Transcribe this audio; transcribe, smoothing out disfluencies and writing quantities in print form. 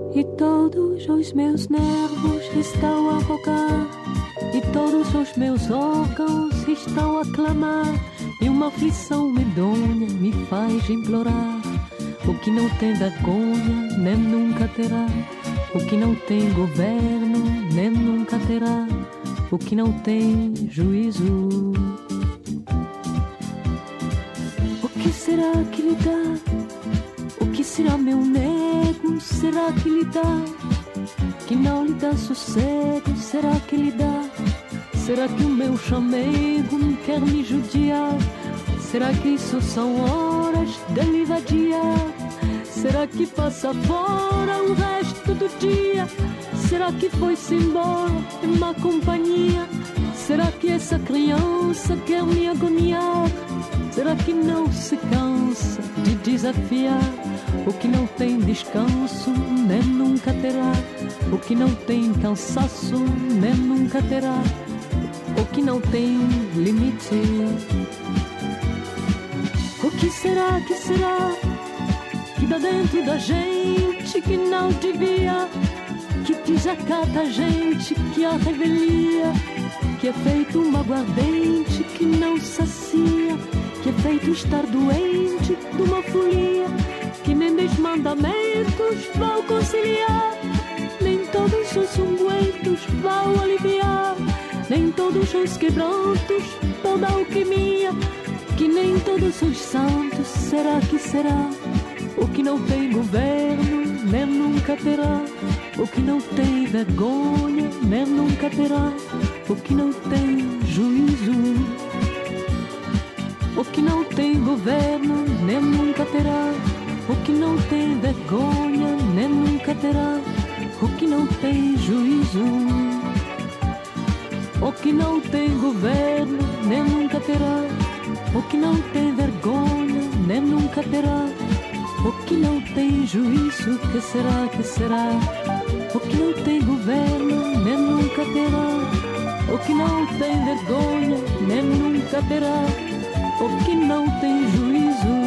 E todos os meus nervos estão a rogar, e todos os meus órgãos estão a clamar, e uma aflição medonha me faz implorar. O que não tem vergonha nem nunca terá, o que não tem governo nem nunca terá, o que não tem juízo. O que será que lhe dá? O que será, meu nego? Será que lhe dá? Que não lhe dá sossego? Será que lhe dá? Será que o meu chamego quer me judiar? Será que isso são horas dele vadiar? Será que passa fora o resto do dia? Será que foi-se embora em má companhia? Será que essa criança quer me agoniar? Será que não se cansa de desafiar? O que não tem descanso nem nunca terá, o que não tem cansaço nem nunca terá, o que não tem limite. O que será que dá dentro da gente que não devia, que desacata a gente, que a revelia, que é feito uma aguardente que não sacia, que é feito estar doente de uma folia, que nem 10 mandamentos vão conciliar, nem todos os ungüentos vão aliviar, nem todos os quebrantos, toda alquimia, que nem todos os santos. Será que será? O que não tem governo nem nunca terá, o que não tem vergonha nem nunca terá, o que não tem juízo. O que não tem governo nem nunca terá, o que não tem vergonha nem nunca terá, o que não tem juízo. O que não tem governo nem nunca terá, o que não tem vergonha nem nunca terá, o que não tem juízo. Que será, que será? O que não tem governo nem nunca terá, o que não tem vergonha nem nunca terá, o que não tem juízo.